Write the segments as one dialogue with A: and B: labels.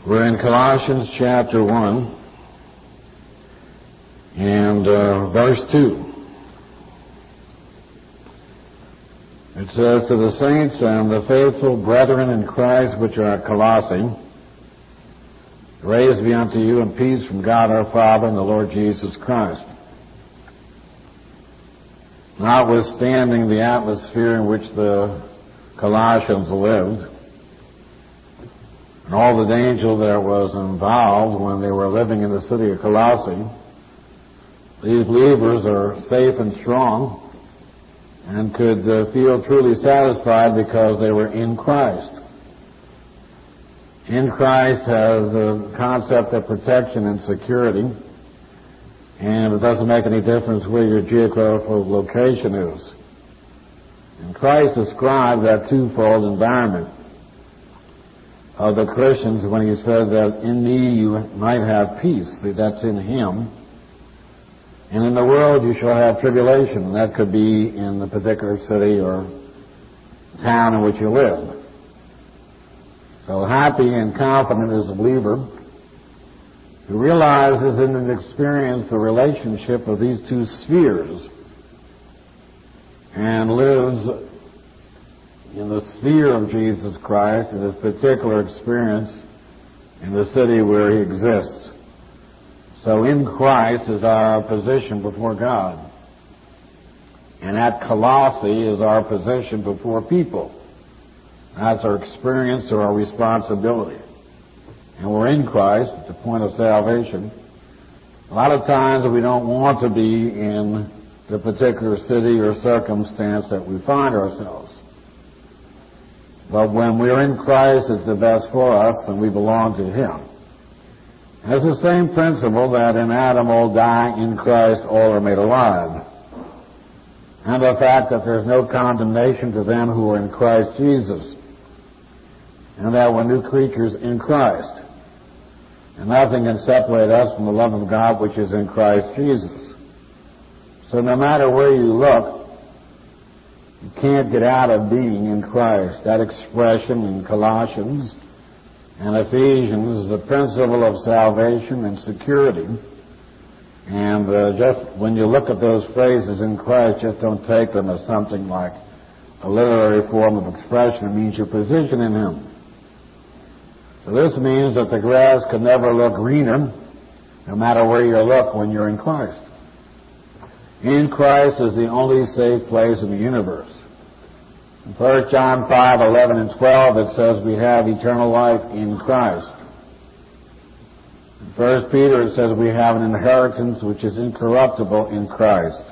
A: We're in Colossians chapter 1 and verse 2. It says, "To the saints and the faithful brethren in Christ which are at Colossae, grace be unto you and peace from God our Father and the Lord Jesus Christ." Notwithstanding the atmosphere in which the Colossians lived, and all the danger that was involved when they were living in the city of Colossae, these believers are safe and strong and could feel truly satisfied because they were in Christ. In Christ has the concept of protection and security, and it doesn't make any difference where your geographical location is. And Christ described that twofold environment of the Christians when he said that in me you might have peace. See, that's in him. And in the world you shall have tribulation. And that could be in the particular city or town in which you live. So happy and confident is a believer who realizes and has experienced the relationship of these two spheres and lives in the sphere of Jesus Christ in this particular experience in the city where he exists. So in Christ is our position before God. And at Colossae is our position before people. That's our experience or our responsibility. And we're in Christ at the point of salvation. A lot of times we don't want to be in the particular city or circumstance that we find ourselves. But when we're in Christ, it's the best for us, and we belong to him. And it's the same principle that in Adam all die, in Christ all are made alive. And the fact that there's no condemnation to them who are in Christ Jesus. And that we're new creatures in Christ. And nothing can separate us from the love of God which is in Christ Jesus. So no matter where you look, you can't get out of being in Christ. That expression in Colossians and Ephesians is the principle of salvation and security. And just when you look at those phrases in Christ, just don't take them as something like a literary form of expression. It means your position in him. So this means that the grass can never look greener, no matter where you look when you're in Christ. In Christ is the only safe place in the universe. In 1 John 5:11 and 12 it says we have eternal life in Christ. In 1 Peter it says we have an inheritance which is incorruptible in Christ.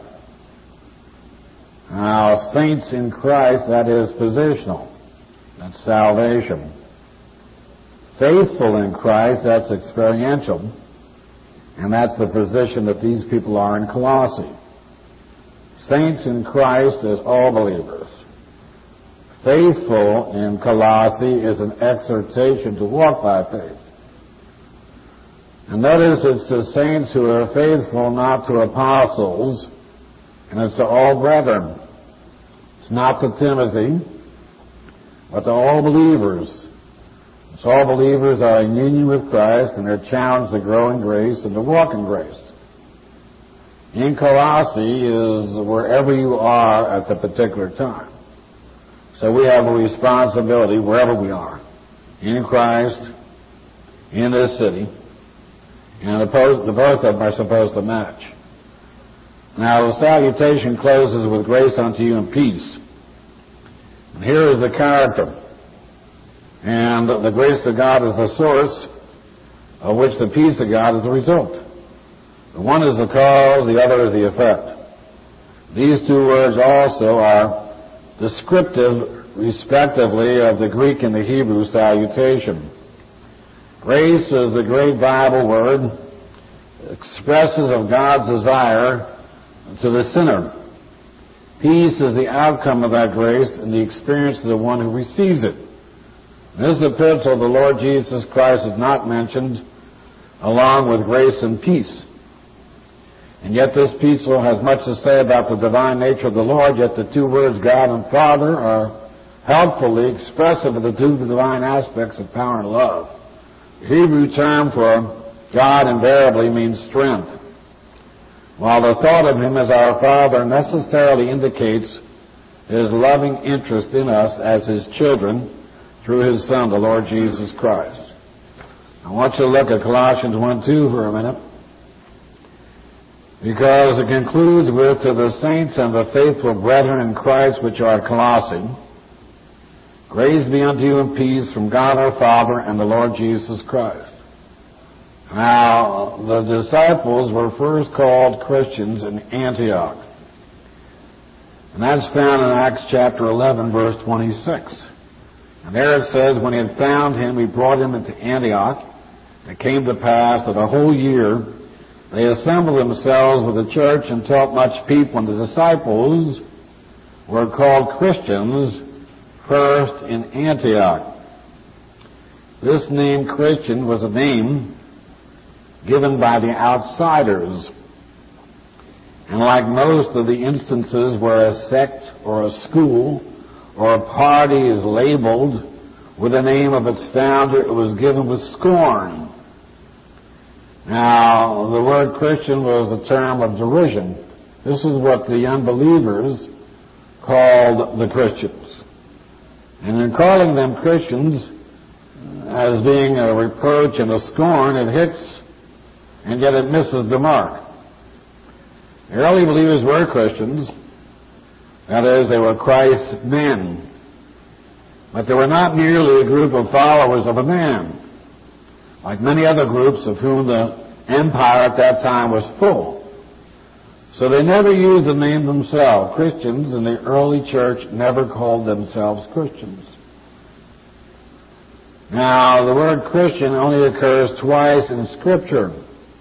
A: Now, saints in Christ, that is positional. That's salvation. Faithful in Christ, that's experiential. And that's the position that these people are in Colossae. Saints in Christ is all believers. Faithful in Colossae is an exhortation to walk by faith. And notice it's to saints who are faithful, not to apostles, and it's to all brethren. It's not to Timothy, but to all believers. So all believers are in union with Christ, and they're challenged to grow in grace and to walk in grace. In Colossae is wherever you are at the particular time. So we have a responsibility wherever we are, in Christ, in this city, and the both of them are supposed to match. Now the salutation closes with grace unto you and peace. And here is the character. And the grace of God is the source of which the peace of God is the result. The one is the cause, the other is the effect. These two words also are descriptive, respectively, of the Greek and the Hebrew salutation. Grace is the great Bible word, expresses of God's desire to the sinner. Peace is the outcome of that grace and the experience of the one who receives it. In this epistle, the Lord Jesus Christ is not mentioned along with grace and peace. And yet this epistle has much to say about the divine nature of the Lord, yet the two words God and Father are helpfully expressive of the two divine aspects of power and love. The Hebrew term for God invariably means strength, while the thought of Him as our Father necessarily indicates His loving interest in us as His children through His Son, the Lord Jesus Christ. I want you to look at Colossians 1:2 for a minute, because it concludes with, "To the saints and the faithful brethren in Christ which are at Colossae, grace be unto you and peace from God our Father and the Lord Jesus Christ." Now, the disciples were first called Christians in Antioch. And that's found in Acts chapter 11, verse 26. And there it says, "When he had found him, he brought him into Antioch. And it came to pass that a whole year they assembled themselves with the church and taught much people. And the disciples were called Christians first in Antioch." This name Christian was a name given by the outsiders. And like most of the instances where a sect or a school or a party is labeled with the name of its founder, it was given with scorn. Now, the word Christian was a term of derision. This is what the unbelievers called the Christians. And in calling them Christians as being a reproach and a scorn, it hits and yet it misses the mark. The early believers were Christians. That is, they were Christ's men. But they were not merely a group of followers of a man, like many other groups of whom the empire at that time was full. So they never used the name themselves. Christians in the early church never called themselves Christians. Now, the word Christian only occurs twice in Scripture.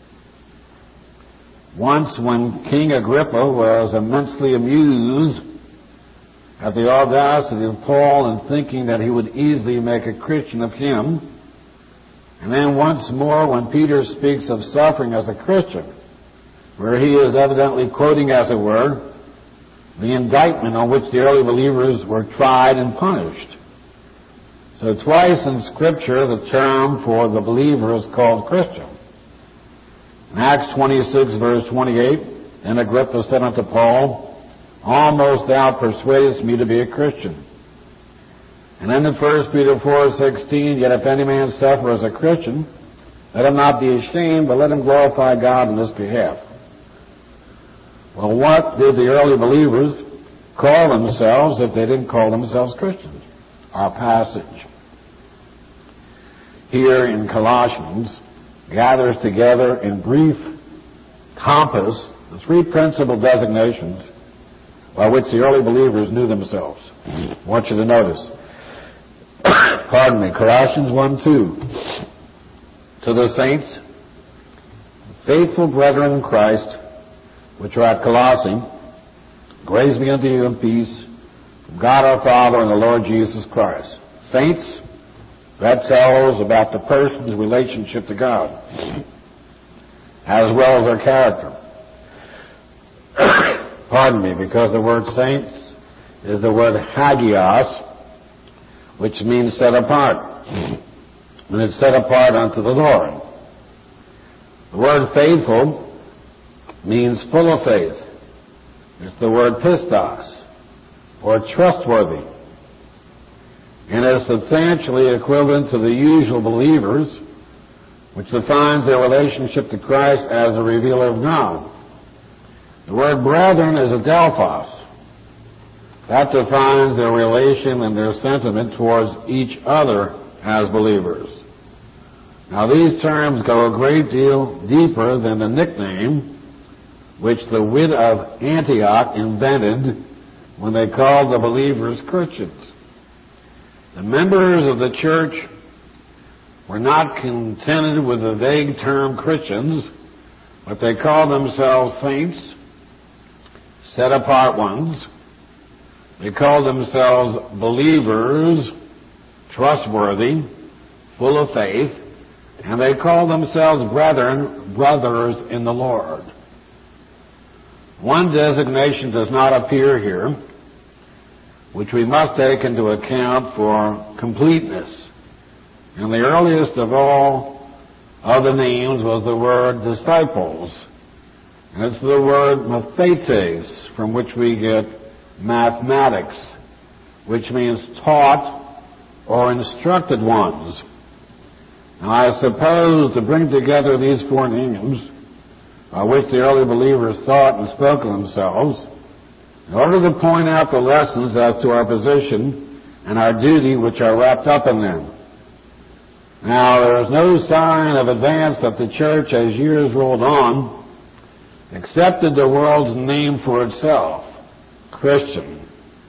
A: Once when King Agrippa was immensely amused at the audacity of Paul in thinking that he would easily make a Christian of him. And then once more when Peter speaks of suffering as a Christian, where he is evidently quoting, as it were, the indictment on which the early believers were tried and punished. So twice in Scripture the term for the believer is called Christian. In Acts 26, verse 28, "And Agrippa said unto Paul, Almost thou persuadest me to be a Christian." And then in 1 Peter 4:16, "Yet if any man suffer as a Christian, let him not be ashamed, but let him glorify God in his behalf." Well, what did the early believers call themselves if they didn't call themselves Christians? Our passage here in Colossians gathers together in brief compass the three principal designations by which the early believers knew themselves. I want you to notice. Colossians 1:2. "To the saints, faithful brethren in Christ, which are at Colossae, grace be unto you and peace from God our Father and the Lord Jesus Christ." Saints, that tells about the person's relationship to God, as well as their character. Because the word saints is the word hagios, which means set apart. And it's set apart unto the Lord. The word faithful means full of faith. It's the word pistos, or trustworthy. And is substantially equivalent to the usual believers, which defines their relationship to Christ as a revealer of God. The word brethren is adelphos. That defines their relation and their sentiment towards each other as believers. Now, these terms go a great deal deeper than the nickname which the wit of Antioch invented when they called the believers Christians. The members of the church were not contented with the vague term Christians, but they called themselves saints, set-apart ones. They called themselves believers, trustworthy, full of faith, and they called themselves brethren, brothers in the Lord. One designation does not appear here, which we must take into account for completeness. And the earliest of all of the names was the word disciples. And it's the word mathetes, from which we get mathematics, which means taught or instructed ones. Now I suppose to bring together these four names, by which the early believers thought and spoke of themselves, in order to point out the lessons as to our position and our duty which are wrapped up in them. Now, there is no sign of advance that the church, as years rolled on, accepted the world's name for itself, Christian.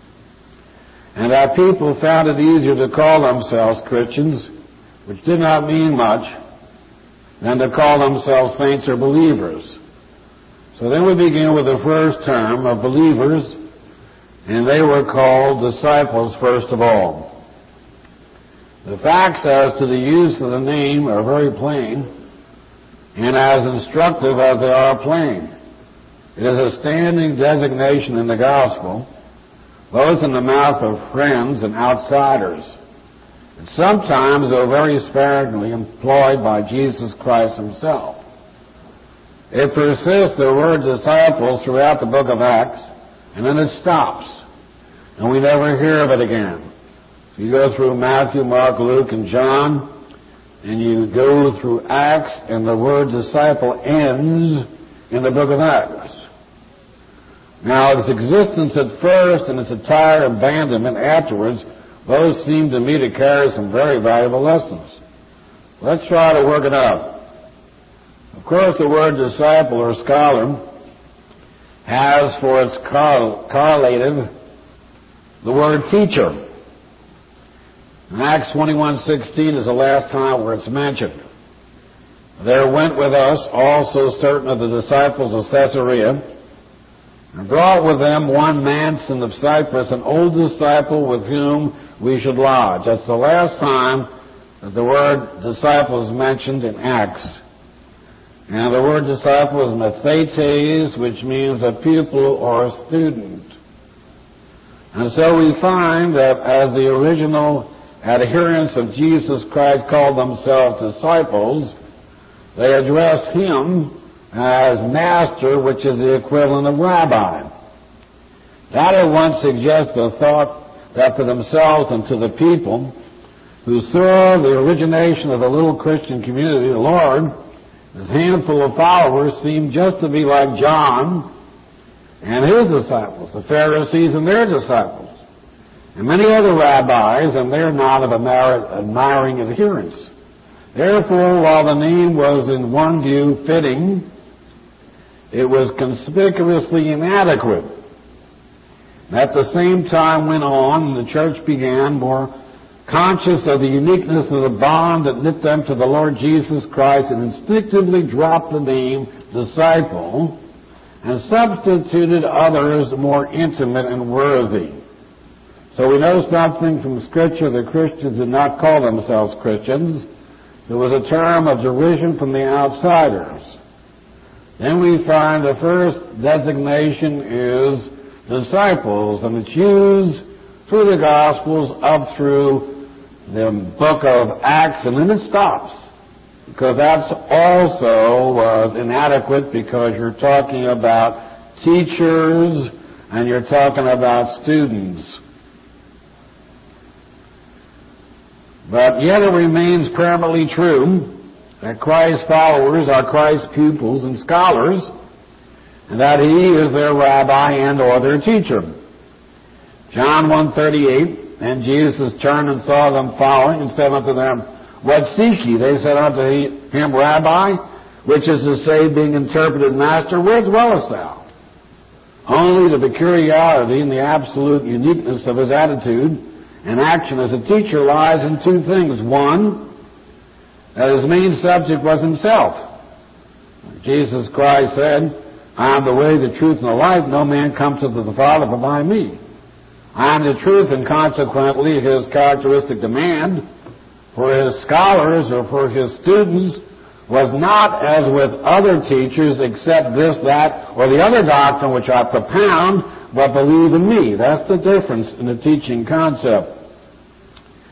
A: And that people found it easier to call themselves Christians, which did not mean much, than to call themselves saints or believers. So then we begin with the first term of believers, and they were called disciples first of all. The facts as to the use of the name are very plain, and as instructive as they are plain. It is a standing designation in the gospel, both in the mouth of friends and outsiders, and sometimes, though very sparingly, employed by Jesus Christ himself. It persists, the word disciples, throughout the book of Acts, and then it stops, and we never hear of it again. So you go through Matthew, Mark, Luke, and John, and you go through Acts, and the word disciple ends in the book of Acts. Now, its existence at first and its entire abandonment afterwards both seem to me to carry some very valuable lessons. Let's try to work it out. Of course, the word disciple or scholar has for its correlative the word teacher. And Acts 21:16 is the last time where it's mentioned. There went with us also certain of the disciples of Caesarea, and brought with them one Manson of Cyprus, an old disciple with whom we should lodge. That's the last time that the word disciple is mentioned in Acts. And the word disciple is mathetes, which means a pupil or a student. And so we find that as the original adherents of Jesus Christ called themselves disciples, they addressed him as master, which is the equivalent of rabbi. That at once suggests the thought that to themselves and to the people who saw the origination of the little Christian community, the Lord, his handful of followers seemed just to be like John and his disciples, the Pharisees and their disciples, and many other rabbis and their not of admiring adherents. Therefore, while the name was in one view fitting, it was conspicuously inadequate. At the same time went on, and the church began, more conscious of the uniqueness of the bond that knit them to the Lord Jesus Christ, and instinctively dropped the name disciple and substituted others more intimate and worthy. So we know something from Scripture that Christians did not call themselves Christians. There was a term of derision from the outsiders. Then we find the first designation is disciples, and it's used through the Gospels up through the book of Acts, and then it stops, because that's also was inadequate, because you're talking about teachers and you're talking about students. But yet it remains permanently true that Christ's followers are Christ's pupils and scholars, and that he is their rabbi and or their teacher. John 1:38, and Jesus turned and saw them following, and said unto them, What seek ye? They said unto him, Rabbi, which is to say, being interpreted, Master, where dwellest thou? Only the peculiarity and the absolute uniqueness of his attitude and action as a teacher lies in two things. One, that his main subject was himself. Jesus Christ said, I am the way, the truth, and the life. No man comes to the Father but by me. I am the truth, and consequently his characteristic demand for his scholars or for his students was not as with other teachers, accept this, that, or the other doctrine which I propound, but believe in me. That's the difference in the teaching concept.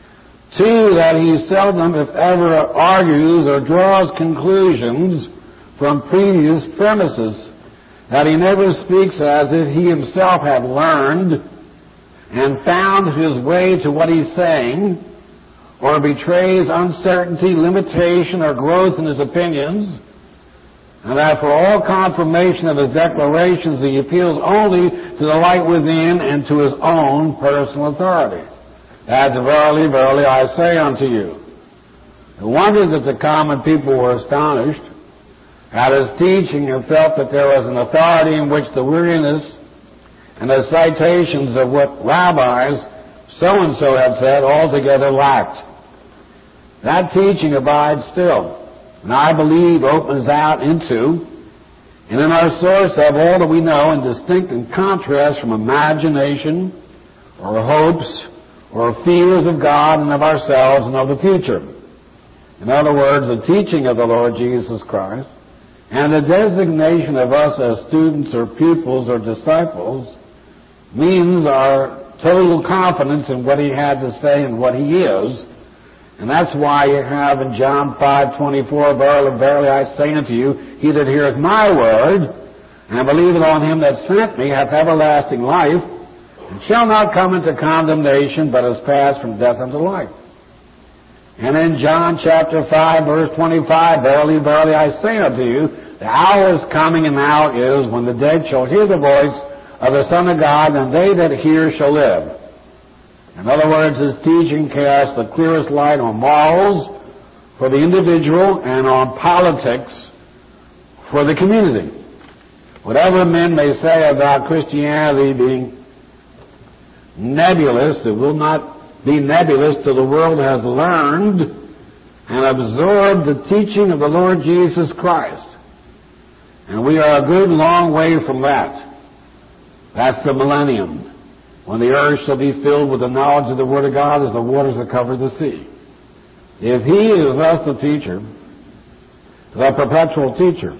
A: 2, that he seldom, if ever, argues or draws conclusions from previous premises, that he never speaks as if he himself had learned and found his way to what he's saying, or betrays uncertainty, limitation, or growth in his opinions, and that for all confirmation of his declarations he appeals only to the light within and to his own personal authority. That's verily, verily, I say unto you. No wonder that the common people were astonished at his teaching and felt that there was an authority in which the weariness and the citations of what rabbis so-and-so had said altogether lacked. That teaching abides still, and I believe opens out into, and in our source of all that we know, in distinct and contrast from imagination or hopes or fears of God and of ourselves and of the future. In other words, the teaching of the Lord Jesus Christ and the designation of us as students or pupils or disciples means our total confidence in what he had to say and what he is. And that's why you have in John 5:24, verily, verily, I say unto you, he that heareth my word and believeth on him that sent me hath everlasting life, and shall not come into condemnation, but is passed from death unto life. And in John chapter 5, verse 25, verily, verily, I say unto you, the hour is coming, and now is, when the dead shall hear the voice of the Son of God, and they that hear shall live. In other words, his teaching casts the clearest light on morals for the individual and on politics for the community. Whatever men may say about Christianity being nebulous, it will not be nebulous till the world has learned and absorbed the teaching of the Lord Jesus Christ. And we are a good long way from that. That's the millennium, when the earth shall be filled with the knowledge of the Word of God as the waters that cover the sea. If he is thus the teacher, the perpetual teacher,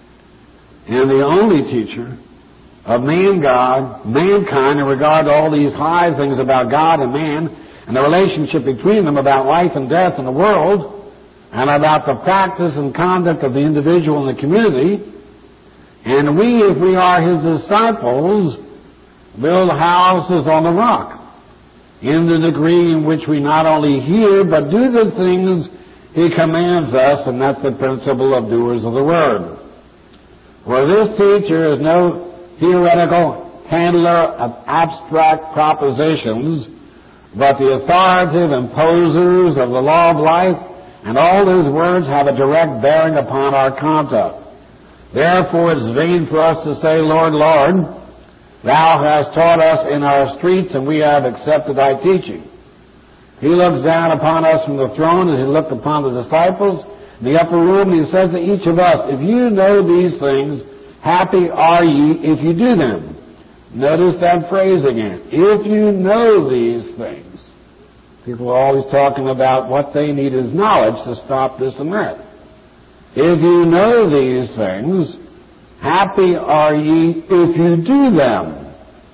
A: and the only teacher of mankind in regard to all these high things about God and man, and the relationship between them about life and death in the world, and about the practice and conduct of the individual in the community, and we, if we are his disciples, build houses on the rock, in the degree in which we not only hear, but do the things he commands us, and that's the principle of doers of the word. For this teacher is no theoretical handler of abstract propositions, but the authoritative imposers of the law of life, and all his words have a direct bearing upon our conduct. Therefore it is vain for us to say, Lord, Lord, thou hast taught us in our streets, and we have accepted thy teaching. He looks down upon us from the throne as he looked upon the disciples in the upper room, and he says to each of us, if you know these things, happy are ye if you do them. Notice that phrase again. If you know these things. People are always talking about what they need is knowledge to stop this and that. If you know these things, happy are ye if you do them.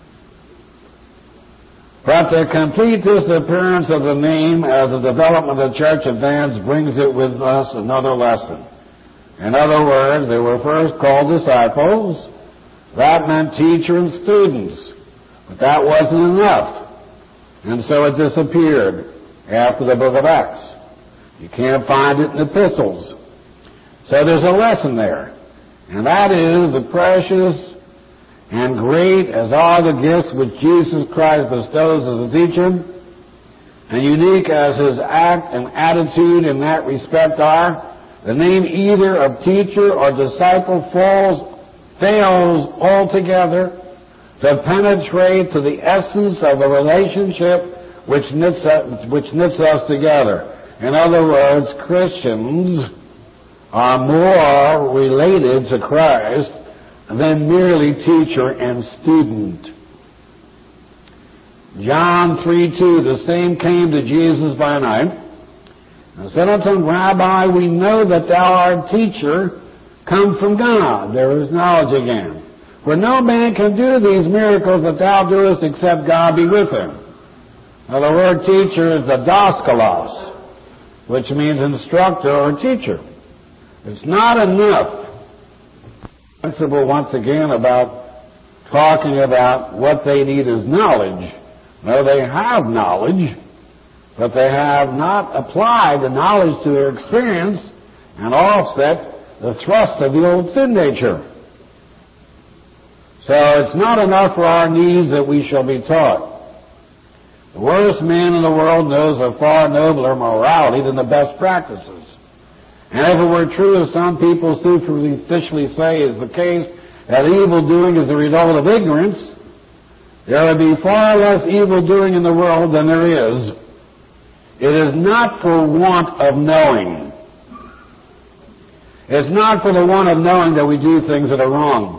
A: But the complete disappearance of the name as the development of the church advance brings it with us another lesson. In other words, they were first called disciples. That meant teacher and students. But that wasn't enough. And so it disappeared after the book of Acts. You can't find it in the epistles. So there's a lesson there. And that is the precious and great as are the gifts which Jesus Christ bestows as a teacher, and unique as his act and attitude in that respect are, the name either of teacher or disciple fails altogether to penetrate to the essence of the relationship which knits us together. In other words, Christians are more related to Christ than merely teacher and student. John 3:2, the same came to Jesus by night, and said unto him, Rabbi, we know that thou art a teacher come from God. There is knowledge again. For no man can do these miracles that thou doest except God be with him. Now, the word teacher is didaskalos, which means instructor or teacher. It's not enough. Principle, once again, about talking about what they need is knowledge. No, they have knowledge, but they have not applied the knowledge to their experience and offset the thrust of the old sin nature. So it's not enough for our needs that we shall be taught. The worst man in the world knows a far nobler morality than the best practices. And if it were true, as some people superficially say is the case, that evil doing is the result of ignorance, there would be far less evil doing in the world than there is. It is not for want of knowing. It's not for the want of knowing that we do things that are wrong.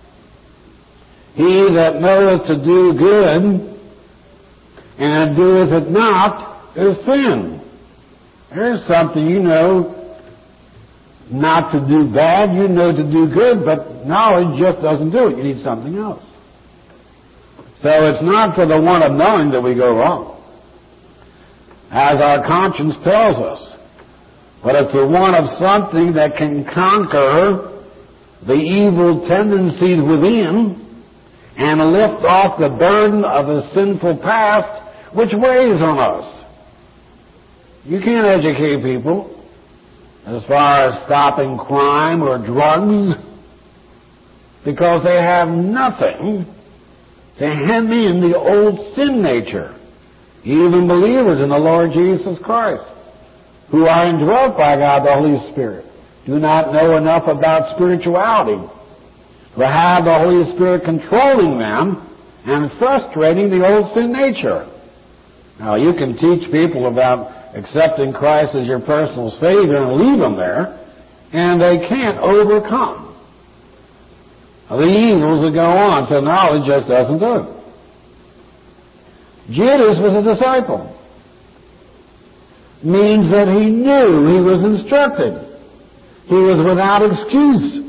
A: He that knoweth to do good and doeth it not is sin. There's something you know not to do bad, you know to do good, but knowledge just doesn't do it. You need something else. So it's not for the want of knowing that we go wrong, as our conscience tells us, but it's the want of something that can conquer the evil tendencies within and lift off the burden of a sinful past which weighs on us. You can't educate people as far as stopping crime or drugs because they have nothing to hem in the old sin nature. Even believers in the Lord Jesus Christ, who are indwelt by God the Holy Spirit, do not know enough about spirituality to have the Holy Spirit controlling them and frustrating the old sin nature. Now, you can teach people about accepting Christ as your personal Savior and leave them there, and they can't overcome the evils that go on, so knowledge just doesn't do it. Judas was a disciple. Means that he knew, he was instructed. He was without excuse.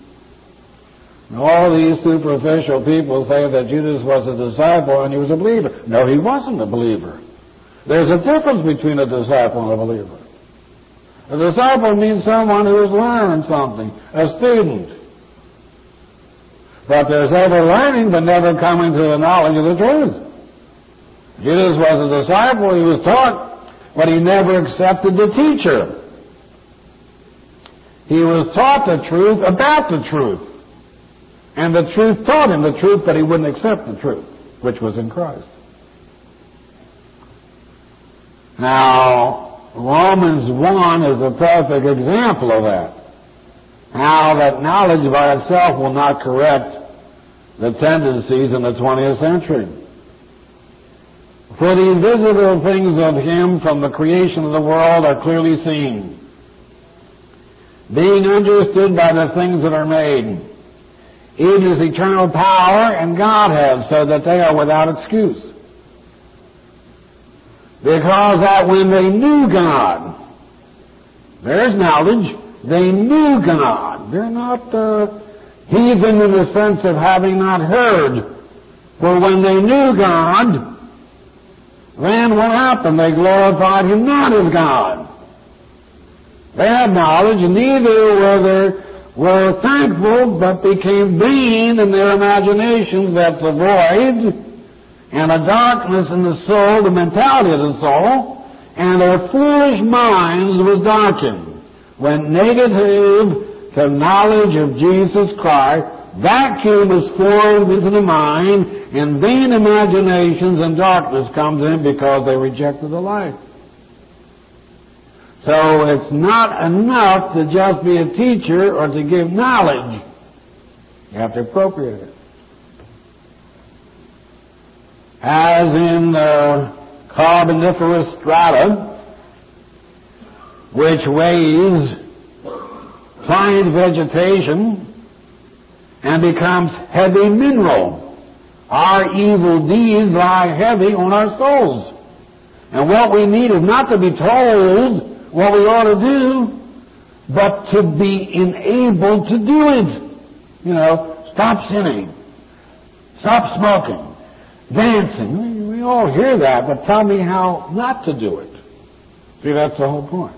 A: All these superficial people say that Judas was a disciple and he was a believer. No, he wasn't a believer. There's a difference between a disciple and a believer. A disciple means someone who has learned something, a student. But there's ever learning but never coming to the knowledge of the truth. Judas was a disciple, he was taught, but he never accepted the teacher. He was taught the truth about the truth. And the truth taught him the truth, but he wouldn't accept the truth, which was in Christ. Now, Romans 1 is a perfect example of that. How that knowledge by itself will not correct the tendencies in the 20th century. For the invisible things of Him from the creation of the world are clearly seen, being understood by the things that are made, even His eternal power and Godhead, so that they are without excuse. Because that when they knew God, there's knowledge, they knew God. They're not heathen in the sense of having not heard. For when they knew God, then what happened? They glorified Him not as God. They had knowledge, and neither were thankful, but became vain in their imaginations. That's a void and a darkness in the soul, the mentality of the soul, and their foolish minds was darkened. When negative to knowledge of Jesus Christ, vacuum is formed into the mind, and vain imaginations and darkness comes in because they rejected the light. So it's not enough to just be a teacher or to give knowledge. You have to appropriate it. As in the carboniferous strata, which weighs plant vegetation and becomes heavy mineral, our evil deeds lie heavy on our souls. And what we need is not to be told what we ought to do, but to be enabled to do it. You know, stop sinning, stop smoking, dancing. We all hear that, but tell me how not to do it. See, that's the whole point.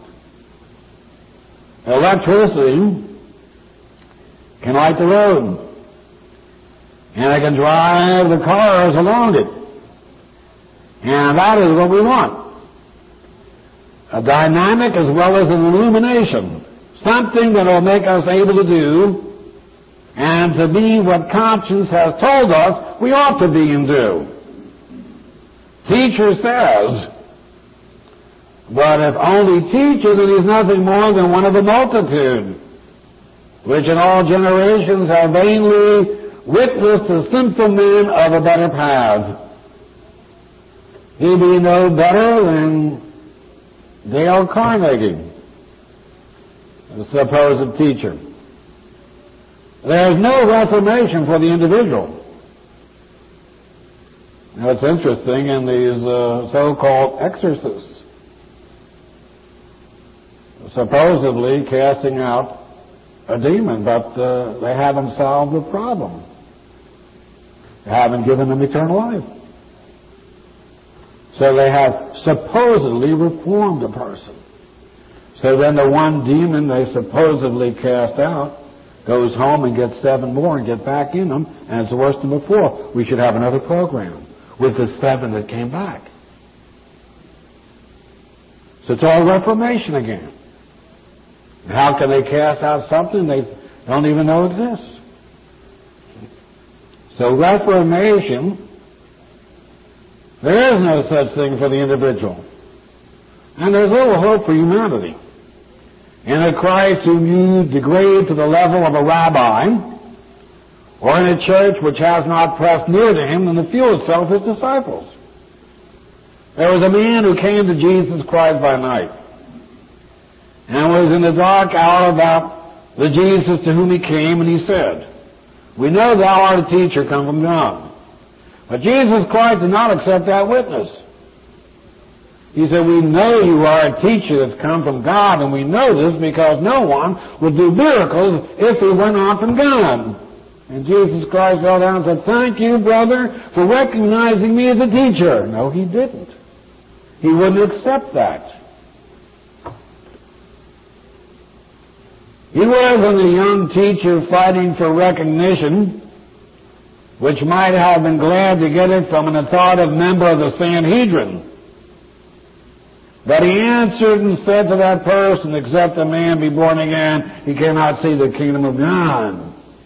A: Electricity can light the road, and it can drive the cars along it. And that is what we want. A dynamic as well as an illumination. Something that will make us able to do and to be what conscience has told us we ought to be and do. Teacher says, but if only teacher, then he's nothing more than one of a multitude, which in all generations have vainly witnessed the sinful men of a better path. He be no better than Dale Carnegie, the supposed teacher. There is no reformation for the individual. Now it's interesting in these so-called exorcists, supposedly casting out a demon, but they haven't solved the problem. They haven't given them eternal life. So they have supposedly reformed a person. So then the one demon they supposedly cast out goes home and gets 7 more and get back in them, and it's worse than before. We should have another program with the 7 that came back. So it's all reformation again. How can they cast out something they don't even know exists? So reformation, there is no such thing for the individual. And there's little hope for humanity. In a Christ whom you degrade to the level of a rabbi, or in a church which has not pressed near to him than the few itself his disciples. There was a man who came to Jesus Christ by night, and was in the dark hour about the Jesus to whom he came, and he said, "We know thou art a teacher come from God." But Jesus Christ did not accept that witness. He said, "We know you are a teacher that's come from God, and we know this because no one would do miracles if he were not from God." And Jesus Christ fell down and said, "Thank you, brother, for recognizing me as a teacher." No, he didn't. He wouldn't accept that. He wasn't a young teacher fighting for recognition, which might have been glad to get it from an authoritative member of the Sanhedrin. But he answered and said to that person, "Except a man be born again, he cannot see the kingdom of God."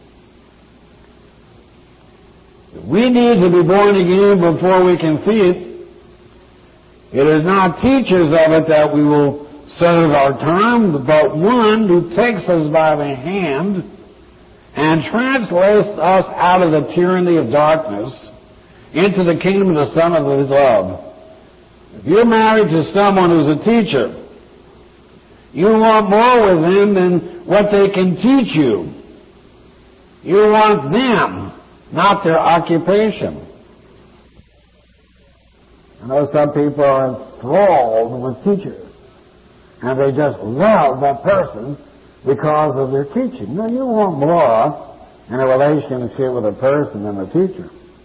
A: We need to be born again before we can see it. It is not teachers of it that we will serve our time, but one who takes us by the hand and translates us out of the tyranny of darkness into the kingdom of the Son of his love. If you're married to someone who's a teacher, you want more with them than what they can teach you. You want them, not their occupation. I know some people are enthralled with teachers, and they just love that person because of their teaching. No, you want more in a relationship with a person than a teacher.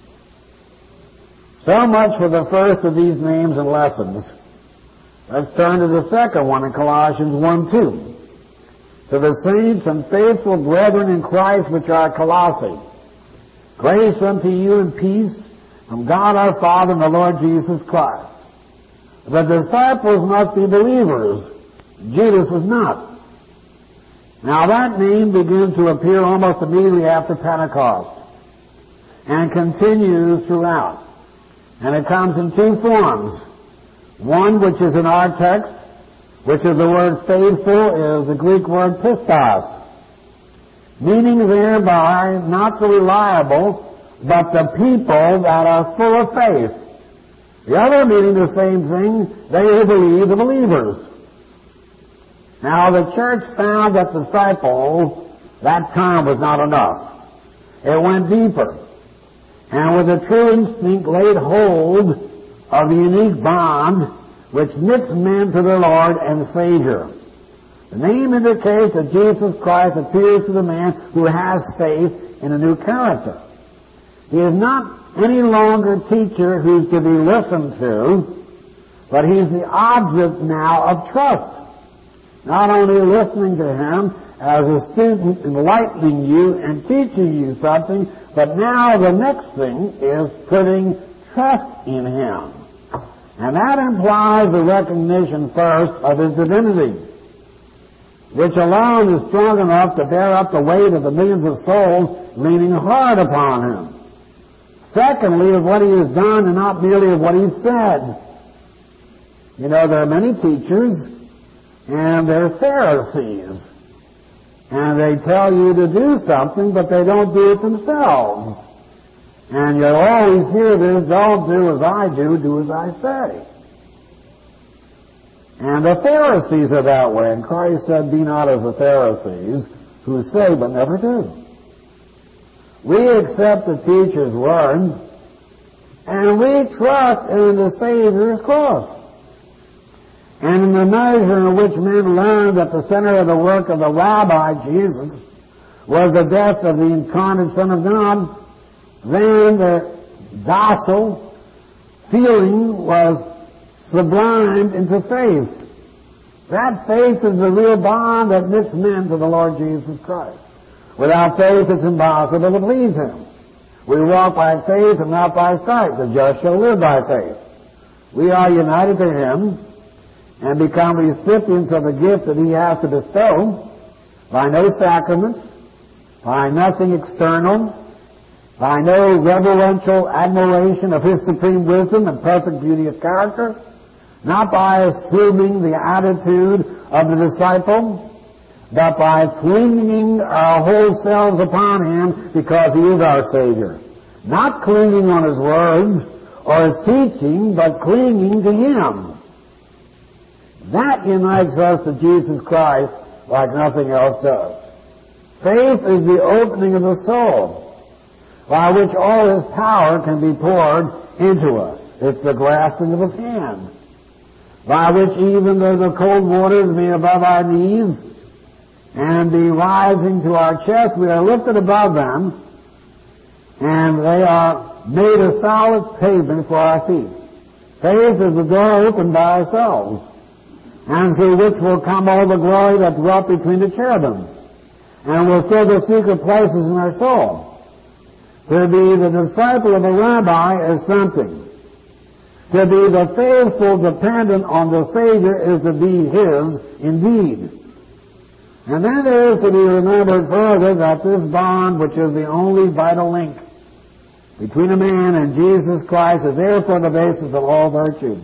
A: So much for the first of these names and lessons. Let's turn to the second one in Colossians 1:2. To the saints and faithful brethren in Christ which are at Colossae, grace unto you and peace from God our Father and the Lord Jesus Christ. The disciples must be believers. Judas was not. Now that name began to appear almost immediately after Pentecost and continues throughout. And it comes in 2 forms. One, which is in our text, which is the word faithful, is the Greek word pistos, meaning thereby not the reliable, but the people that are full of faith. The other meaning the same thing, they who believe, the believers. Now the church found that disciples, that term was not enough. It went deeper, and with a true instinct laid hold of the unique bond which knits men to their Lord and Savior. The name indicates that Jesus Christ appears to the man who has faith in a new character. He is not any longer a teacher who's to be listened to, but he's the object now of trust. Not only listening to him as a student enlightening you and teaching you something, but now the next thing is putting trust in him. And that implies the recognition first of his divinity, which alone is strong enough to bear up the weight of the millions of souls leaning hard upon him. Secondly, of what he has done and not merely of what he said. You know, there are many teachers, and they're Pharisees. And they tell you to do something, but they don't do it themselves. And you'll always hear this, don't do as I do as I say. And the Pharisees are that way, and Christ said, be not as the Pharisees, who say but never do. We accept the teacher's word, and we trust in the Savior's cross. And in the measure in which men learned that the center of the work of the Rabbi, Jesus, was the death of the incarnate Son of God, then the docile feeling was sublimed into faith. That faith is the real bond that knits men to the Lord Jesus Christ. Without faith, it's impossible to please Him. We walk by faith and not by sight. The just shall live by faith. We are united to Him and become recipients of the gift that He has to bestow by no sacraments, by nothing external, by no reverential admiration of His supreme wisdom and perfect beauty of character, not by assuming the attitude of the disciple, but by clinging our whole selves upon Him because He is our Savior. Not clinging on His words or His teaching, but clinging to Him. That unites us to Jesus Christ like nothing else does. Faith is the opening of the soul, by which all His power can be poured into us. It's the grasping of His hand, by which even though the cold waters be above our knees and be rising to our chest, we are lifted above them, and they are made a solid pavement for our feet. Faith is the door opened by ourselves, and through which will come all the glory that dwelt between the cherubim, and will fill the secret places in our soul. To be the disciple of a rabbi is something. To be the faithful dependent on the Savior is to be His indeed. And then it is to be remembered further that this bond, which is the only vital link between a man and Jesus Christ, is therefore the basis of all virtue,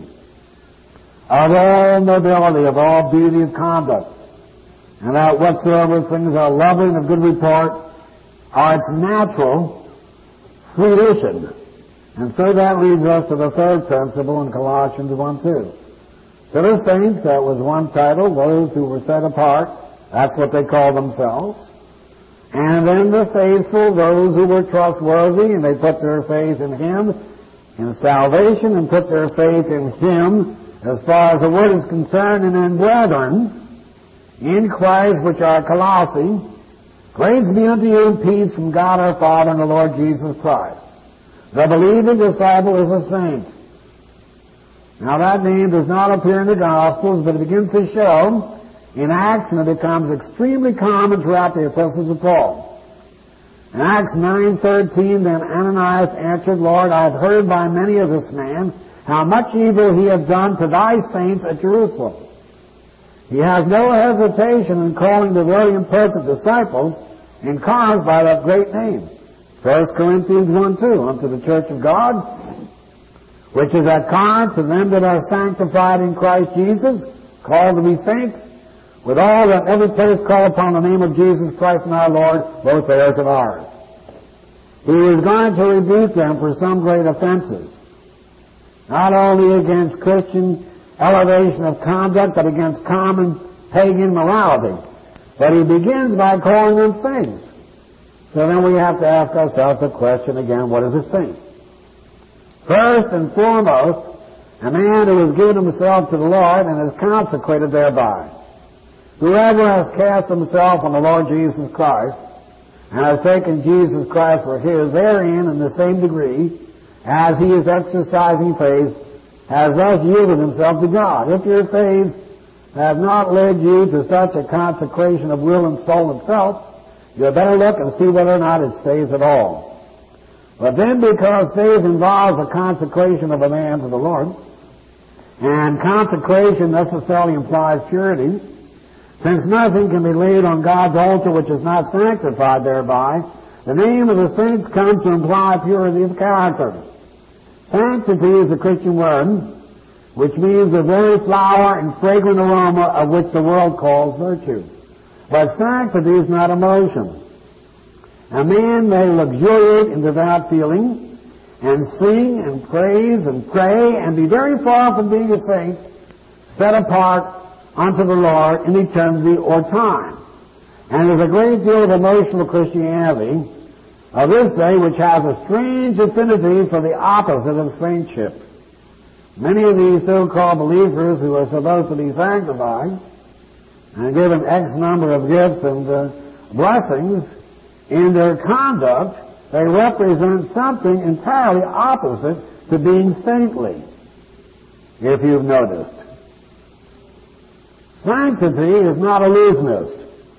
A: of all nobility, of all beauty of conduct, and that whatsoever things are lovely and of good report are its natural fruition. And so that leads us to the third principle in Colossians 1:2. To the saints, that was one title, those who were set apart, that's what they call themselves. And then the faithful, those who were trustworthy, and they put their faith in Him, in salvation, and put their faith in Him as far as the Word is concerned. And then, brethren, in Christ, which are Colossae, grace be unto you and peace from God our Father and the Lord Jesus Christ. The believing disciple is a saint. Now that name does not appear in the Gospels, but it begins to show in Acts, and it becomes extremely common throughout the epistles of Paul. In Acts 9:13, then Ananias answered, Lord, I have heard by many of this man how much evil he hath done to thy saints at Jerusalem. He has no hesitation in calling the very imperfect disciples and caused by that great name. 1 Corinthians 1:2, unto the church of God, which is at Corinth, to them that are sanctified in Christ Jesus, called to be saints, with all that every place call upon the name of Jesus Christ and our Lord, both theirs and ours. He was going to rebuke them for some great offenses, not only against Christian elevation of conduct, but against common pagan morality. But he begins by calling them saints. So then we have to ask ourselves the question again, what is a saint? First and foremost, a man who has given himself to the Lord and is consecrated thereby. Whoever has cast himself on the Lord Jesus Christ
B: and has taken Jesus Christ for his, therein in the same degree as he is exercising faith, has thus yielded himself to God. If your faith has not led you to such a consecration of will and soul and self, you had better look and see whether or not it's faith at all. But then, because faith involves a consecration of a man to the Lord, and consecration necessarily implies purity, since nothing can be laid on God's altar which is not sanctified thereby, the name of the saints comes to imply purity of character. Sanctity is a Christian word, which means the very flower and fragrant aroma of which the world calls virtue. But sanctity is not emotion. A man may luxuriate in devout feeling and sing and praise and pray and be very far from being a saint, set apart unto the Lord in eternity or time. And there's a great deal of emotional Christianity of this day which has a strange affinity for the opposite of saintship. Many of these so-called believers who are supposed to be sanctified and given X number of gifts and blessings, in their conduct, they represent something entirely opposite to being saintly, if you've noticed. Sanctity is not aloofness.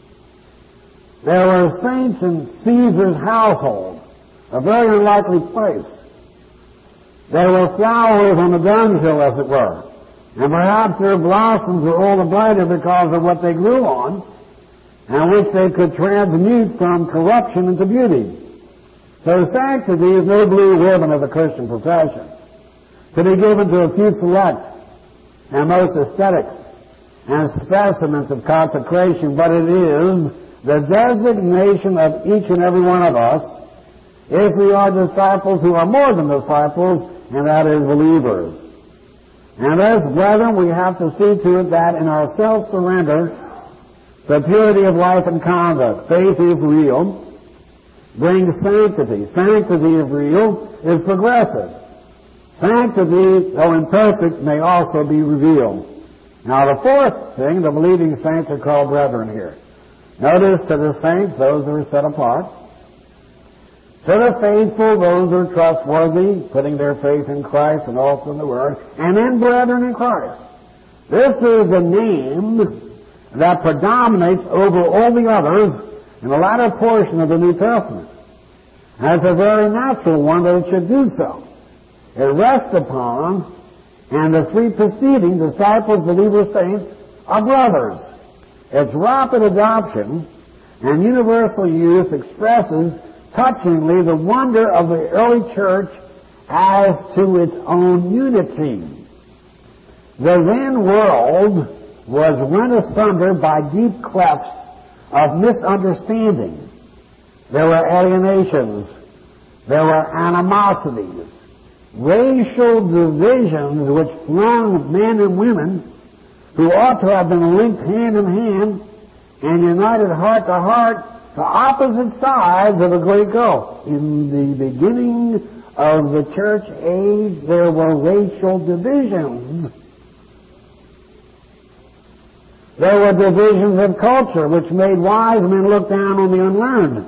B: There were saints in Caesar's household, a very unlikely place. There were flowers on the dunghill, as it were, and perhaps their blossoms were all the brighter because of what they grew on, and which they could transmute from corruption into beauty. So sanctity is no blue ribbon of the Christian profession, to be given to a few select and most aesthetics and specimens of consecration, but it is the designation of each and every one of us if we are disciples who are more than disciples, and that is believers. And as brethren, we have to see to it that in our self-surrender, the purity of life and conduct, faith if real, brings sanctity. Sanctity if real is progressive. Sanctity, though imperfect, may also be revealed. Now the fourth thing, the believing saints are called brethren here. Notice to the saints, those who are set apart. To the faithful, those who are trustworthy, putting their faith in Christ and also in the Word. And then brethren in Christ. This is the name that predominates over all the others in the latter portion of the New Testament. And it's a very natural one that it should do so. It rests upon, and the three preceding, disciples, believers, saints, are brothers. Its rapid adoption and universal use expresses touchingly the wonder of the early church as to its own unity. The then world was rent asunder by deep clefts of misunderstanding. There were alienations. There were animosities. Racial divisions which flung men and women who ought to have been linked hand in hand and united heart to heart to opposite sides of a great gulf. In the beginning of the church age, there were racial divisions. There were divisions of culture which made wise men look down on the unlearned.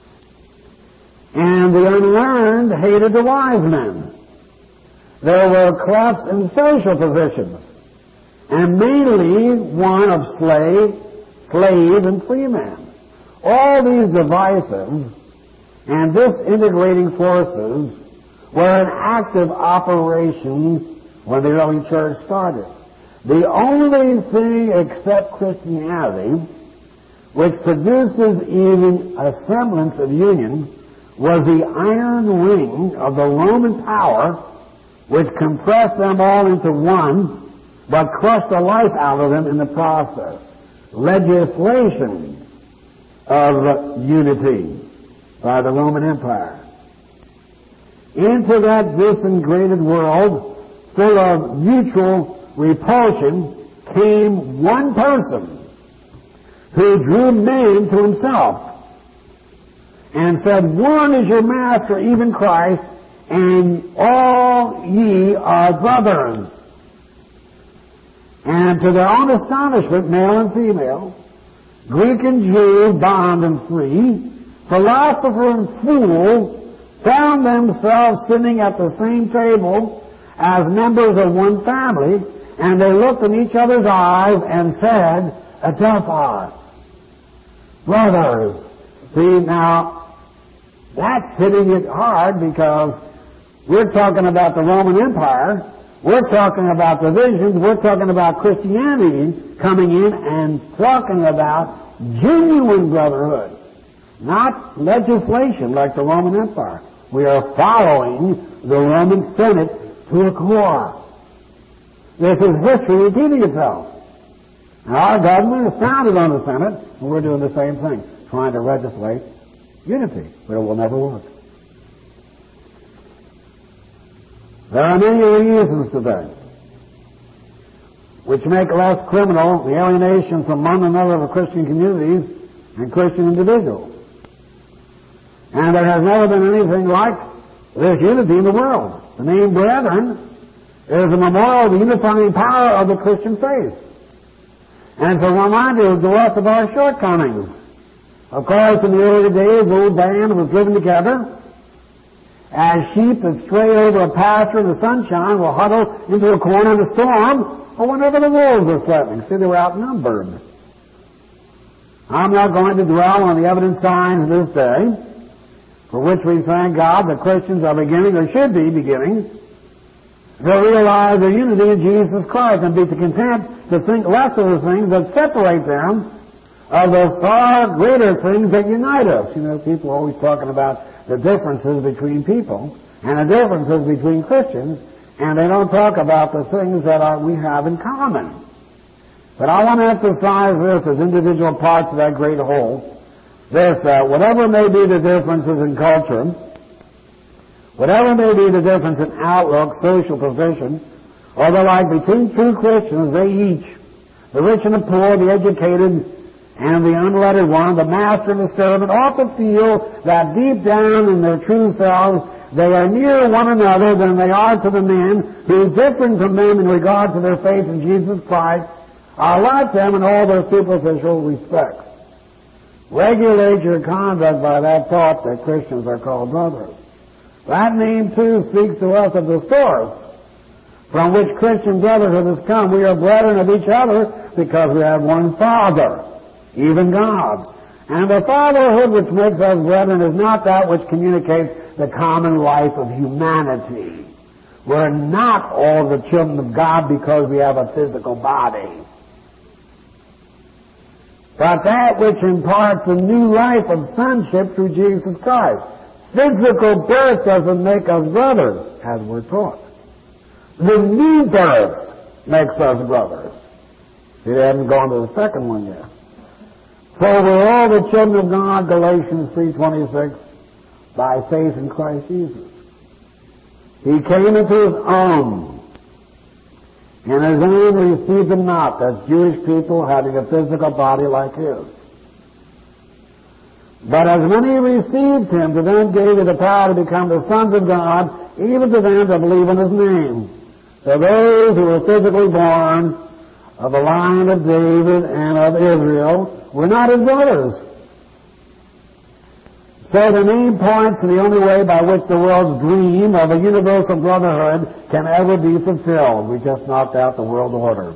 B: And the unlearned hated the wise men. There were clefts in social positions, and mainly one of slave and free man. All these divisive and disintegrating forces were in active operation when the early church started. The only thing except Christianity which produces even a semblance of union was the iron ring of the Roman power which compressed them all into one but crushed the life out of them in the process. Legislation of unity by the Roman Empire. Into that disintegrated world full of mutual repulsion came one person who drew men to himself and said, "One is your master, even Christ, and all ye are brothers." And to their own astonishment, male and female, Greek and Jew, bond and free, philosopher and fool found themselves sitting at the same table as members of one family, and they looked in each other's eyes and said, Adelphos, brothers. See, now, that's hitting it hard because we're talking about the Roman Empire, we're talking about divisions, we're talking about Christianity coming in and talking about genuine brotherhood, not legislation like the Roman Empire. We are following the Roman Senate to a core. This is history repeating itself. Now, our government is founded on the Senate, and we're doing the same thing, trying to legislate unity, but it will never work. There are many reasons today which make less criminal the alienation from one another of Christian communities and Christian individuals. And there has never been anything like this unity in the world. The name Brethren is a memorial of the unifying power of the Christian faith. And it's a reminder to us of our shortcomings. Of course, in the early days, the old band was living together. As sheep that stray over a pasture in the sunshine will huddle into a corner in a storm, or whenever the wolves are threatening. See, they were outnumbered. I'm not going to dwell on the evident signs of this day, for which we thank God that Christians are beginning, or should be beginning, to realize their unity in Jesus Christ and be content to think less of the things that separate them of the far greater things that unite us. You know, people are always talking about the differences between people and the differences between Christians, and they don't talk about the things that we have in common. But I want to emphasize this as individual parts of that great whole, this, that whatever may be the differences in culture, whatever may be the difference in outlook, social position, or the like between two Christians, they each, the rich and the poor, the educated and the unlettered one, the master and the servant, ought to feel that deep down in their true selves they are nearer one another than they are to the men who, differing from them in regard to their faith in Jesus Christ, are like them in all their superficial respects. Regulate your conduct by that thought that Christians are called brothers. That name, too, speaks to us of the source from which Christian brotherhood has come. We are brethren of each other because we have one Father, even God. And the fatherhood which makes us brethren is not that which communicates the common life of humanity. We're not all the children of God because we have a physical body. But that which imparts the new life of sonship through Jesus Christ. Physical birth doesn't make us brothers, as we're taught. The new birth makes us brothers. See, they haven't gone to the second one yet. For we're all the children of God, Galatians 3:26, by faith in Christ Jesus. He came into his own, and his own received him not. That's Jewish people having a physical body like his. But as many received him, to them gave he the power to become the sons of God, even to them that believe in his name. So those who were physically born of the line of David and of Israel were not his brothers. So the name points to the only way by which the world's dream of a universal brotherhood can ever be fulfilled. We just knocked out the world order.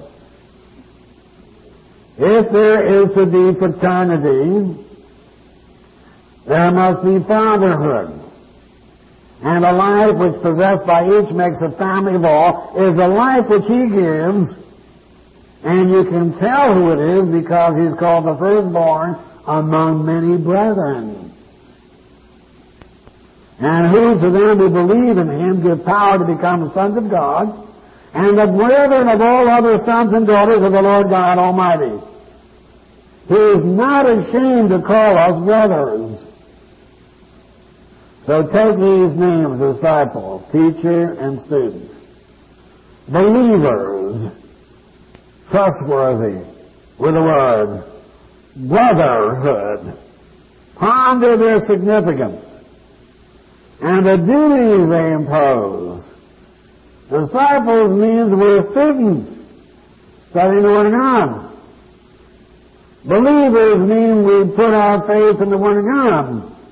B: If there is to be fraternity, there must be fatherhood. And a life which possessed by each makes a family of all is the life which he gives, and you can tell who it is because he's called the firstborn among many brethren. And who to them who believe in him give power to become the sons of God, and the brethren of all other sons and daughters of the Lord God Almighty. He is not ashamed to call us brothers. So take these names: disciple, teacher, and student. Believers, trustworthy with the word. Brotherhood. Ponder their significance and the duties they impose. Disciples means we're students studying the Word of God. Believers mean we put our faith in the Word of God.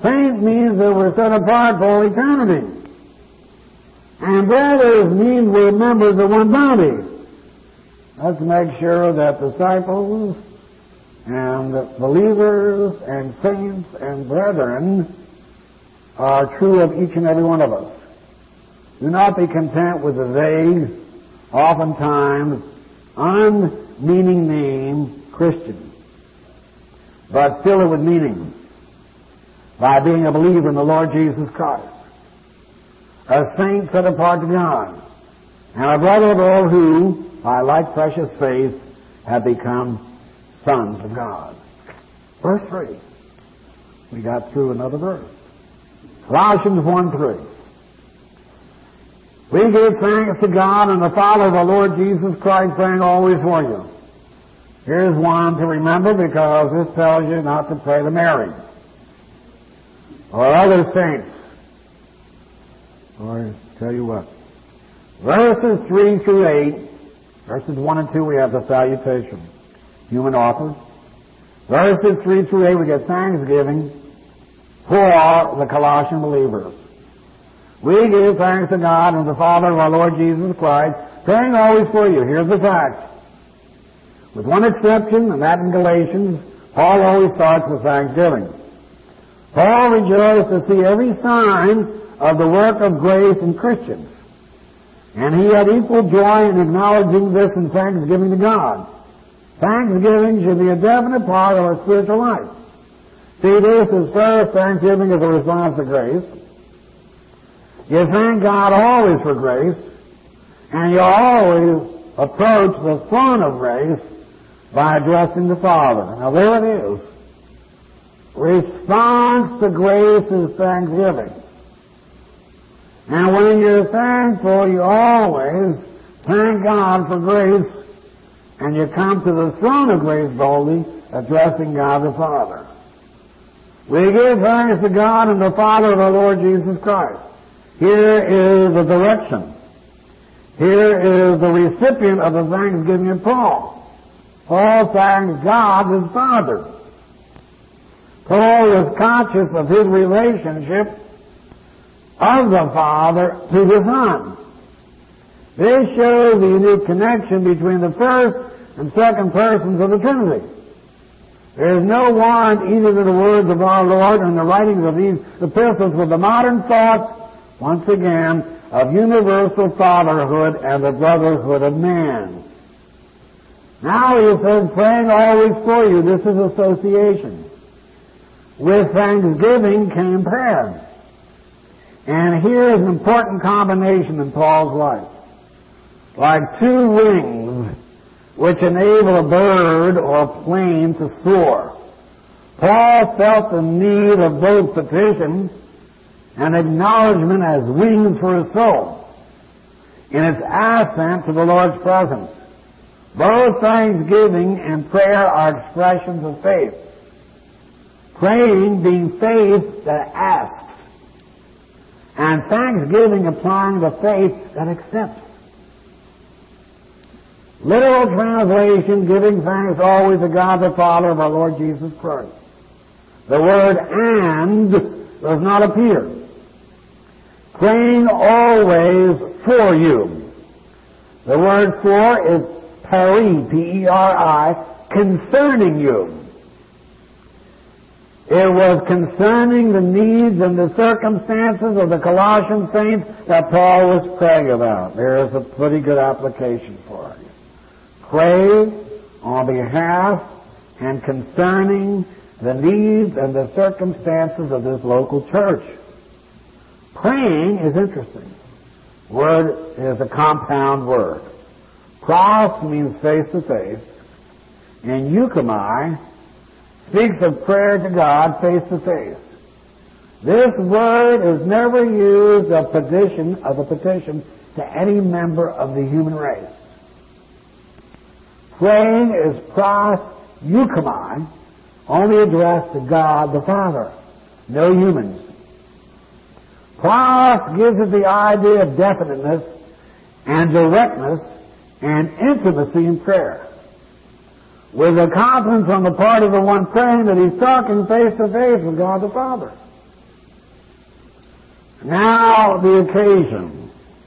B: Saint means that we're set apart for all eternity. And brothers means we're members of one body. Let's make sure that disciples and believers and saints and brethren are true of each and every one of us. Do not be content with the vague, oftentimes unmeaning name Christian, but fill it with meaning by being a believer in the Lord Jesus Christ, a saint set apart to God, and a brother of all who, by like precious faith, have become sons of God. Verse 3. We got through another verse. Colossians 1:3. We give thanks to God and the Father of our Lord Jesus Christ, praying always for you. Here's one to remember because this tells you not to pray to Mary or other saints. Or tell you what. Verses 3 through 8, verses 1 and 2 we have the salutation, human author. Verses 3 through 8 we get thanksgiving for the Colossian believers. We give thanks to God and the Father of our Lord Jesus Christ, praying always for you. Here's the fact. With one exception, and that in Galatians, Paul always starts with thanksgiving. Paul rejoiced to see every sign of the work of grace in Christians. And he had equal joy in acknowledging this in thanksgiving to God. Thanksgiving should be a definite part of our spiritual life. See, this is first, thanksgiving is a response to grace. You thank God always for grace, and you always approach the throne of grace by addressing the Father. Now there it is. Response to grace is thanksgiving. And when you're thankful, you always thank God for grace, and you come to the throne of grace boldly, addressing God the Father. We give thanks to God and the Father of our Lord Jesus Christ. Here is the direction. Here is the recipient of the thanksgiving of Paul. Paul thanks God his Father. Paul was conscious of his relationship of the Father to the Son. This shows the unique connection between the first and second persons of the Trinity. There is no warrant either in the words of our Lord or in the writings of these epistles with the modern thoughts, once again, of universal fatherhood and the brotherhood of man. Now he says, praying always for you. This is association. With thanksgiving came prayer. And here is an important combination in Paul's life. Like two wings which enable a bird or a plane to soar. Paul felt the need of both petition and acknowledgement as wings for his soul in its ascent to the Lord's presence. Both thanksgiving and prayer are expressions of faith. Praying being faith that asks, and thanksgiving applying the faith that accepts. Literal translation, giving thanks always to God the Father of our Lord Jesus Christ. The word "and" does not appear. Praying always for you. The word "for" is peri, P-E-R-I, concerning you. It was concerning the needs and the circumstances of the Colossian saints that Paul was praying about. There is a pretty good application for you. Pray on behalf and concerning the needs and the circumstances of this local church. Praying is interesting. Word is a compound word. Pros means face to face, and euchomai speaks of prayer to God face to face. This word is never used of a petition to any member of the human race. Praying is pros euchomai, only addressed to God the Father, no humans. Pros gives it the idea of definiteness and directness and intimacy in prayer, with the confidence on the part of the one praying that he's talking face to face with God the Father. Now the occasion.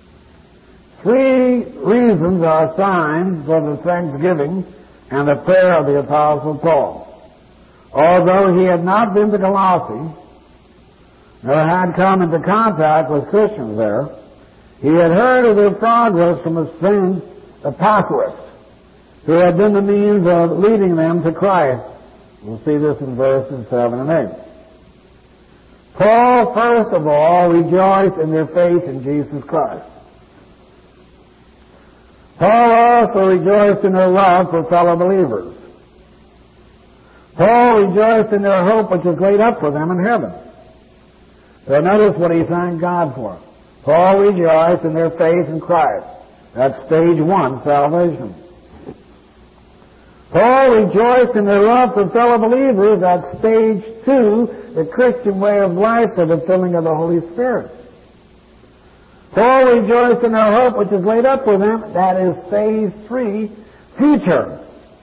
B: 3 reasons are assigned for the thanksgiving and the prayer of the Apostle Paul. Although he had not been to Colossae, nor had come into contact with Christians there, he had heard of their progress from his friend Epaphras, who had been the means of leading them to Christ. We'll see this in verses 7 and 8. Paul, first of all, rejoiced in their faith in Jesus Christ. Paul also rejoiced in their love for fellow believers. Paul rejoiced in their hope which is laid up for them in heaven. So notice what he thanked God for. Paul rejoiced in their faith in Christ. That's stage 1, salvation. Paul rejoiced in their love for fellow believers. That's stage 2, the Christian way of life for the filling of the Holy Spirit. Paul rejoiced in their hope which is laid up for them. That is phase 3, future.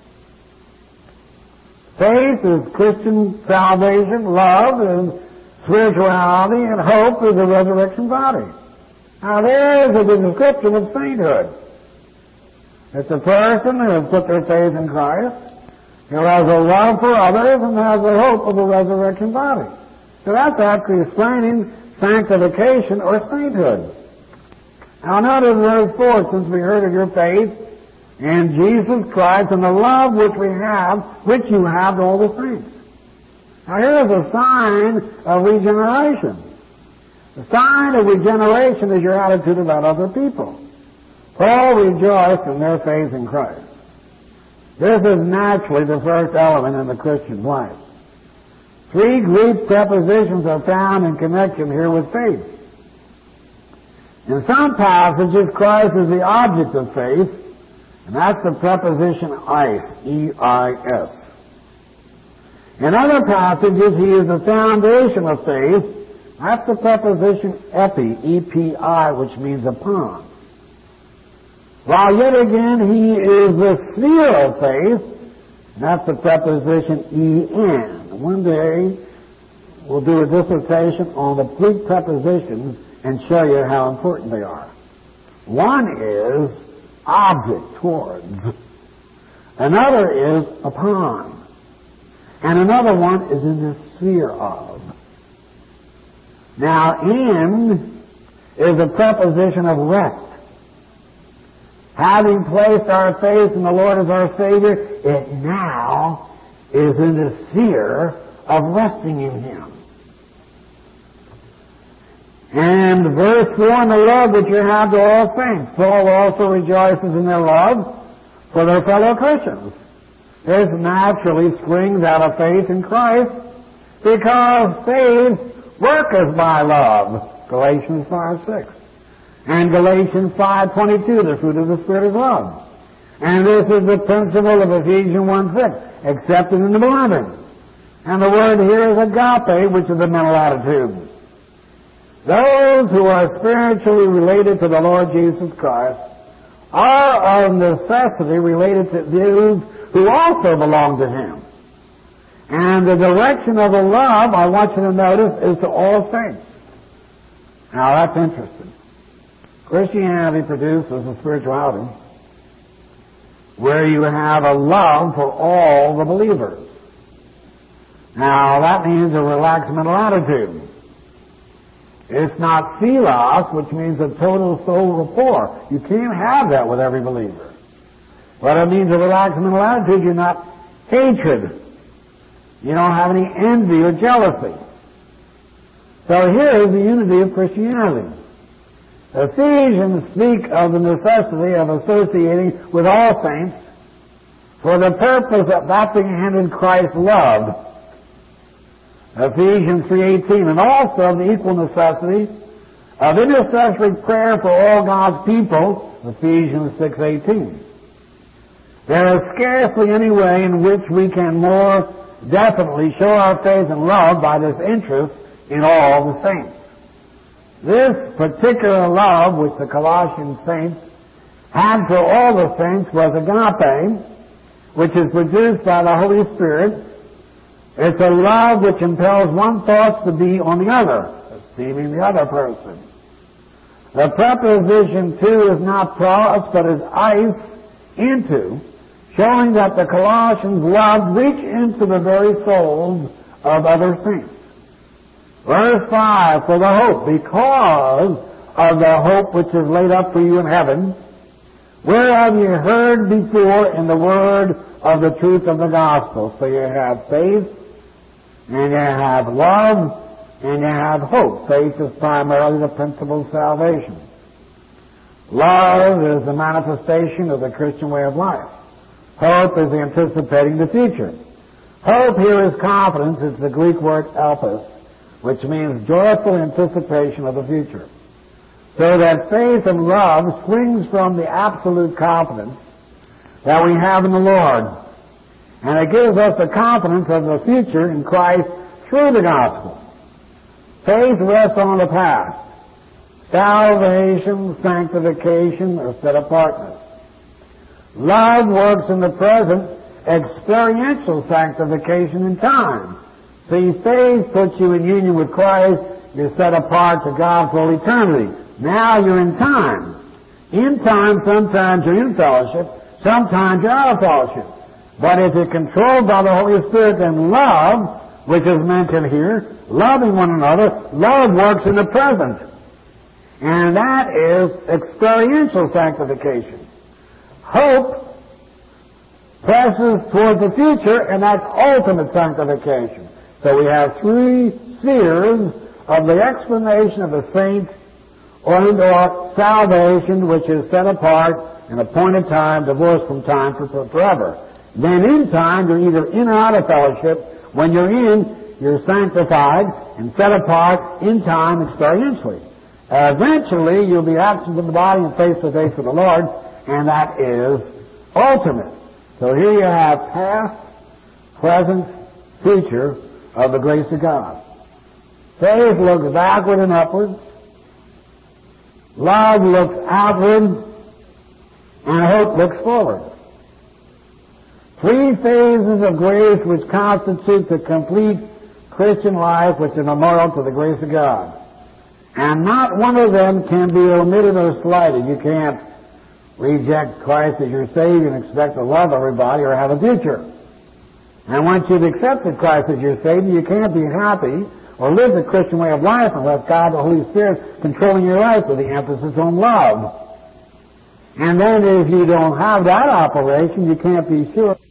B: Faith is Christian salvation, love is spirituality, and hope is the resurrection body. Now there is a description of sainthood. It's a person who has put their faith in Christ, who has a love for others, and has a hope of a resurrection body. So that's actually explaining sanctification or sainthood. Now notice verse 4, since we heard of your faith in Jesus Christ and the love which you have to all the saints. Now here's a sign of regeneration. The sign of regeneration is your attitude about other people. Paul rejoiced in their faith in Christ. This is naturally the first element in the Christian life. 3 Greek prepositions are found in connection here with faith. In some passages, Christ is the object of faith, and that's the preposition eis, E-I-S. In other passages, he is the foundation of faith. That's the preposition epi, E-P-I, which means upon. While yet again, he is the sphere of faith, and that's the preposition E-N. One day, we'll do a dissertation on the 3 prepositions and show you how important they are. One is object, towards. Another is upon. And another one is in the sphere of. Now, in is a preposition of rest. Having placed our faith in the Lord as our Savior, it now is in the sphere of resting in Him. And verse 4, in the love that you have to all saints. Paul also rejoices in their love for their fellow Christians. This naturally springs out of faith in Christ, because faith worketh by love. Galatians 5:6. And Galatians 5:22, the fruit of the Spirit is love. And this is the principle of Ephesians 1:6, accepted in the beloved. And the word here is agape, which is the mental attitude. Those who are spiritually related to the Lord Jesus Christ are of necessity related to those who also belong to Him. And the direction of the love, I want you to notice, is to all saints. Now that's interesting. Christianity produces a spirituality where you have a love for all the believers. Now that means a relaxed mental attitude. It's not philos, which means a total soul rapport. You can't have that with every believer. But it means a relaxed mental attitude. You're not hatred. You don't have any envy or jealousy. So here is the unity of Christianity. Ephesians speak of the necessity of associating with all saints for the purpose of apprehending Christ's love. Ephesians 3:18, and also the equal necessity of intercessory prayer for all God's people, Ephesians 6:18. There is scarcely any way in which we can more definitely show our faith and love by this interest in all the saints. This particular love which the Colossian saints had for all the saints was agape, which is produced by the Holy Spirit. It's a love which impels one thought to be on the other. esteeming the other person. The preposition to is not pros, but is ice, into, showing that the Colossians loved reach into the very souls of other saints. Verse 5, for the hope, because of the hope which is laid up for you in heaven, whereof you heard before in the word of the truth of the gospel. So you have faith, and you have love, and you have hope. Faith is primarily the principle of salvation. Love is the manifestation of the Christian way of life. Hope is anticipating the future. Hope here is confidence. It's the Greek word elpis, which means joyful anticipation of the future. So that faith and love springs from the absolute confidence that we have in the Lord. And it gives us the confidence of the future in Christ through the gospel. Faith rests on the past. Salvation, sanctification, or set-apartness. Love works in the present, experiential sanctification in time. See, faith puts you in union with Christ. You're set apart to God for all eternity. Now you're in time. In time, sometimes you're in fellowship, sometimes you're out of fellowship. But if you're controlled by the Holy Spirit, then love, which is mentioned here, loving one another, love works in the present. And that is experiential sanctification. Hope presses toward the future, and that's ultimate sanctification. So we have three spheres of the explanation of the saint or salvation, which is set apart in appointed time, divorced from time forever. Then in time, you're either in or out of fellowship. When you're in, you're sanctified and set apart in time experientially. Eventually, you'll be absent in the body and face to face with the Lord, and that is ultimate. So here you have past, present, future of the grace of God. Faith looks backward and upward. Love looks outward, and hope looks forward. Three phases of grace which constitute the complete Christian life, which is memorial to the grace of God. And not one of them can be omitted or slighted. You can't reject Christ as your Savior and expect to love everybody or have a future. And once you've accepted Christ as your Savior, you can't be happy or live the Christian way of life unless God, the Holy Spirit, controlling your life with the emphasis on love. And then if you don't have that operation, you can't be sure